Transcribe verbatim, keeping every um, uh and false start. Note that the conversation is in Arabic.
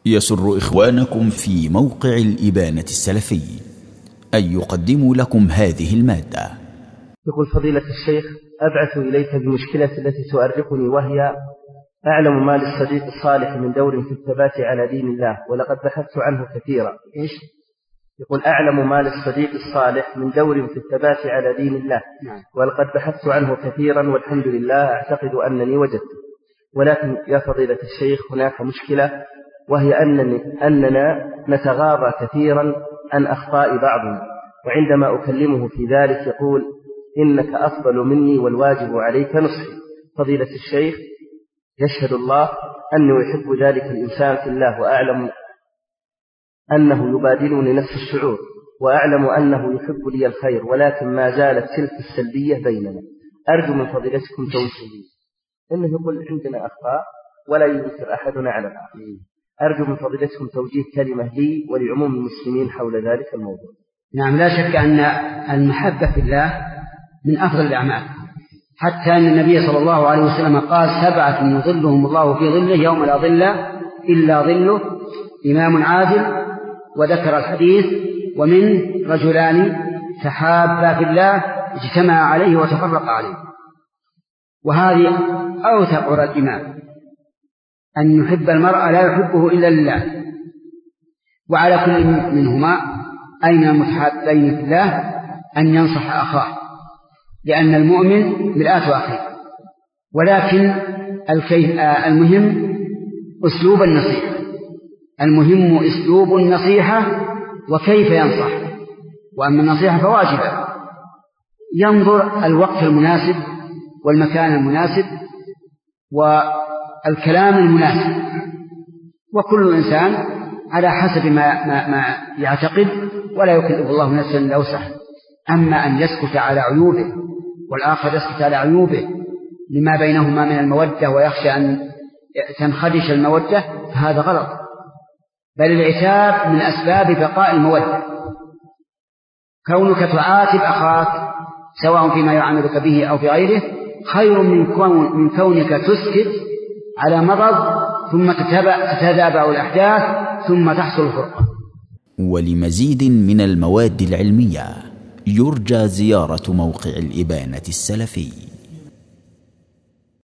يسر إخوانكم في موقع الإبانة السلفي أن يقدموا لكم هذه المادة. يقول فضيلة الشيخ: أبعث إليك بمشكلة التي تؤرقني، وهي أعلم ما للصديق الصالح من دور في الثبات على دين الله، ولقد بحثت عنه كثيرا. إيش؟ يقول أعلم ما للصديق الصالح من دور في الثبات على دين الله، ولقد بحثت عنه كثيرا والحمد لله أعتقد أنني وجدته، ولكن يا فضيلة الشيخ هناك مشكلة، وهي أنني أننا نتغاضى كثيرا عن أخطاء بعضنا، وعندما أكلمه في ذلك يقول إنك أفضل مني والواجب عليك نصحي. فضيلة الشيخ يشهد الله أني أحب ذلك الإنسان في الله، وأعلم أنه يبادلني نفس الشعور، وأعلم أنه يحب لي الخير، ولكن ما زالت تلك السلبية بيننا. أرجو من فضيلتكم توجيهي. إنه يقول عندنا أخطاء ولا ينكر أحدنا على الآخر. أرجو من فضيلتكم توجيه كلمة لي ولعموم المسلمين حول ذلك الموضوع. نعم، لا شك أن المحبة في الله من أفضل الأعمال، حتى أن النبي صلى الله عليه وسلم قال: سبعة يظلهم الله في ظله يوم لا ظل إلا ظله، إمام عادل، وذكر الحديث: ومن رجلان تحابا في الله اجتمع عليه وتفرق عليه. وهذه أوثق الإيمان، أن يحب المرء لا يحبه إلا لله. وعلى كل منهما أين المتحابين في الله أن ينصح أخاه، لأن المؤمن مرآة أخيه. ولكن المهم أسلوب النصيحة، المهم أسلوب النصيحة وكيف ينصح. وأما النصيحة فواجبة، ينظر الوقت المناسب والمكان المناسب والكلام المناسب، وكل إنسان على حسب ما, ما, ما يعتقد، ولا يكلف الله نفسا إلا وسعها. أما أن يسكت على عيوبه والآخر يسكت على عيوبه لما بينهما من المودة ويخشى أن تنخدش المودة، فهذا غلط، بل العتاب من أسباب بقاء المودة. كونك تعاتب أخاك سواء فيما يعاملك به أو في غيره خير من, كون من كونك تسكت على مرض ثم تتتابع الأحداث ثم تحصل الفرقة. ولمزيد من المواد العلمية يرجى زيارة موقع الإبانة السلفي.